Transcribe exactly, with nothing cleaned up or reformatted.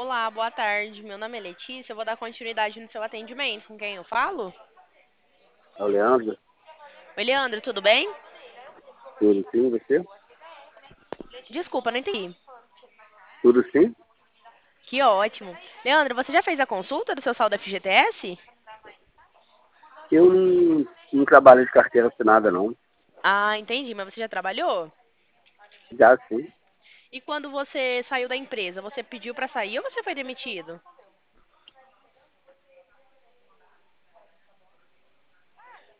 Olá, boa tarde. Meu nome é Letícia. Eu vou dar continuidade no seu atendimento. Com quem eu falo? É o Leandro, Oi, Leandro, tudo bem? tudo sim, você? Desculpa, não entendi. Tudo sim? Que ótimo. Leandro, você já fez a consulta do seu saldo F G T S? Eu não, não trabalho de carteira assinada, não. Ah, entendi, mas você já trabalhou? Já sim. E quando você saiu da empresa, você pediu para sair ou você foi demitido?